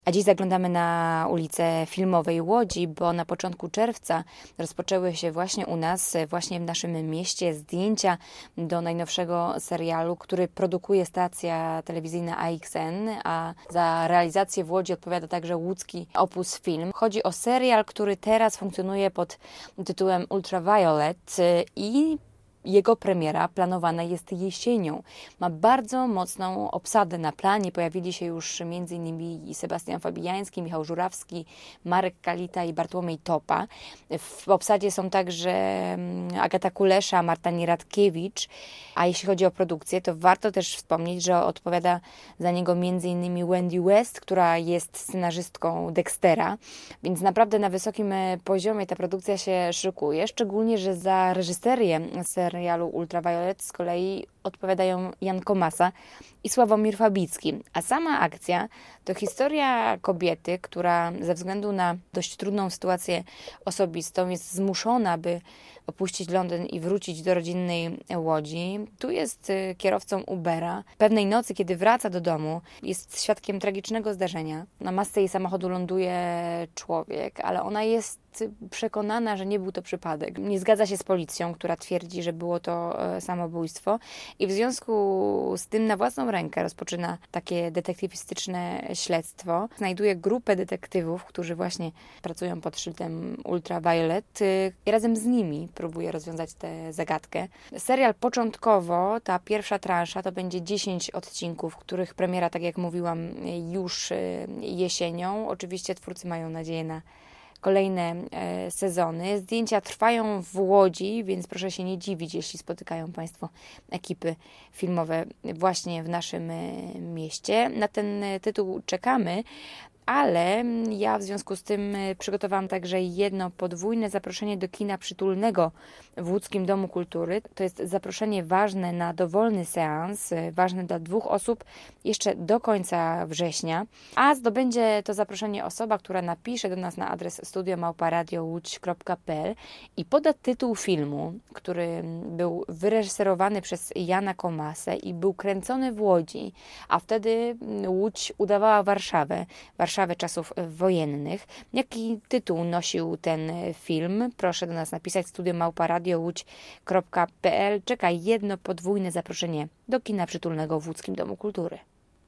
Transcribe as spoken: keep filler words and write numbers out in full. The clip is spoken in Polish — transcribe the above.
A dziś zaglądamy na ulicę Filmowej Łodzi, bo na początku czerwca rozpoczęły się właśnie u nas, właśnie w naszym mieście, zdjęcia do najnowszego serialu, który produkuje stacja telewizyjna A X N, a za realizację w Łodzi odpowiada także łódzki Opus Film. Chodzi o serial, który teraz funkcjonuje pod tytułem Ultraviolet i jego premiera planowana jest jesienią. Ma bardzo mocną obsadę na planie. Pojawili się już między innymi Sebastian Fabijański, Michał Żurawski, Marek Kalita i Bartłomiej Topa. W obsadzie są także Agata Kulesza, Marta Nieradkiewicz. A jeśli chodzi o produkcję, to warto też wspomnieć, że odpowiada za niego między innymi Wendy West, która jest scenarzystką Dextera, więc naprawdę na wysokim poziomie ta produkcja się szykuje, szczególnie, że za reżyserię serialu Ultraviolet z kolei odpowiadają Jan Komasa i Sławomir Fabicki. A sama akcja to historia kobiety, która ze względu na dość trudną sytuację osobistą jest zmuszona, by opuścić Londyn i wrócić do rodzinnej Łodzi. Tu jest kierowcą Ubera. Pewnej nocy, kiedy wraca do domu, jest świadkiem tragicznego zdarzenia. Na masce jej samochodu ląduje człowiek, ale ona jest przekonana, że nie był to przypadek. Nie zgadza się z policją, która twierdzi, że było to samobójstwo i w związku z tym na własną rękę rozpoczyna takie detektywistyczne śledztwo. Znajduje grupę detektywów, którzy właśnie pracują pod szyldem Ultraviolet i razem z nimi próbuje rozwiązać tę zagadkę. Serial początkowo, ta pierwsza transza to będzie dziesięć odcinków, których premiera, tak jak mówiłam, już jesienią. Oczywiście twórcy mają nadzieję na kolejne e, sezony. Zdjęcia trwają w Łodzi, więc proszę się nie dziwić, jeśli spotykają Państwo ekipy filmowe właśnie w naszym e, mieście. Na ten e, tytuł czekamy, ale ja w związku z tym przygotowałam także jedno podwójne zaproszenie do kina przytulnego w Łódzkim Domu Kultury. To jest zaproszenie ważne na dowolny seans, ważne dla dwóch osób jeszcze do końca września, a zdobędzie to zaproszenie osoba, która napisze do nas na adres studio małpa radio łódź kropka p l i poda tytuł filmu, który był wyreżyserowany przez Jana Komasę i był kręcony w Łodzi, a wtedy Łódź udawała Warszawę. Warszawę czasów wojennych. Jaki tytuł nosił ten film? Proszę do nas napisać studio małpa radio łódź kropka p l. Czeka jedno podwójne zaproszenie do kina przytulnego w Łódzkim Domu Kultury.